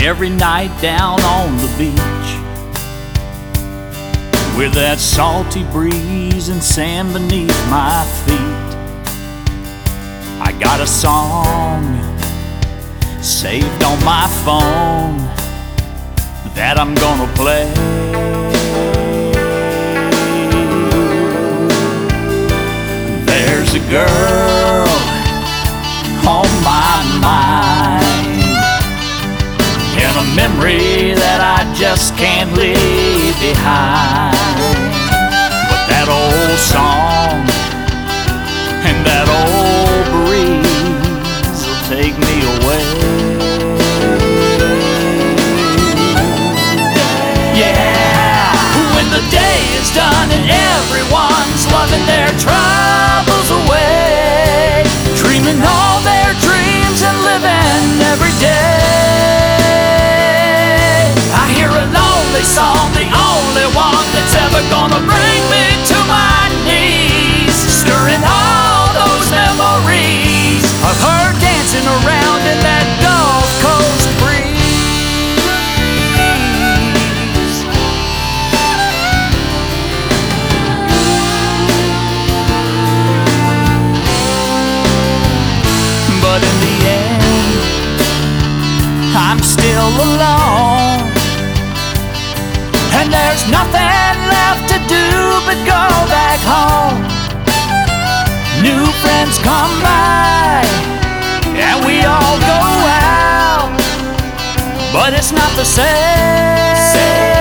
every night down on the beach, with that salty breeze and sand beneath my feet. I got a song saved on my phone that I'm gonna play. There's a girl on my mind, and a memory that I just can't leave behind. But that old song and that old breeze will take me away. Yeah, when the day is done and everyone's loving their troubles away, dreaming all their dreams and living every day, I hear a lonely song, the only one that's ever gonna bring me to my knees, stirring all those memories of her dancing around in that Gulf Coast breeze. But in the end, I'm still alone, and there's nothing left to do but go back home. New friends come by and we all go out, but it's not the same.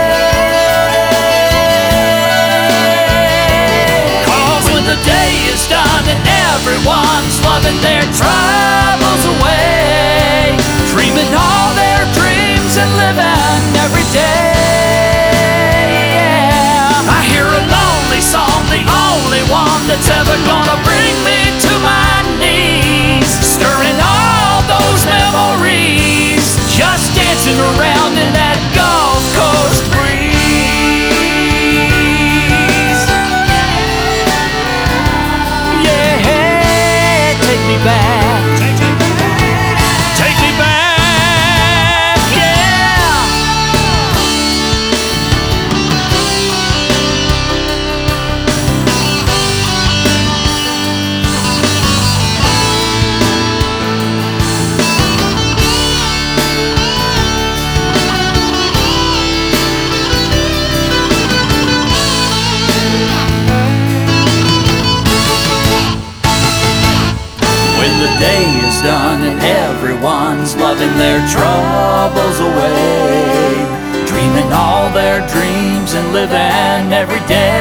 'Cause when the day is done and everyone's loving their troubles away, dreaming all their dreams and living every day, yeah, I hear a lonely song, the only one that's ever gonna bring me to my knees, stirring all those memories, just dancing around in that Gulf Coast breeze. Yeah, take me back. Take me back, yeah. When the day is done and everyone's loving their troubles away, dreaming all their dreams and living every day,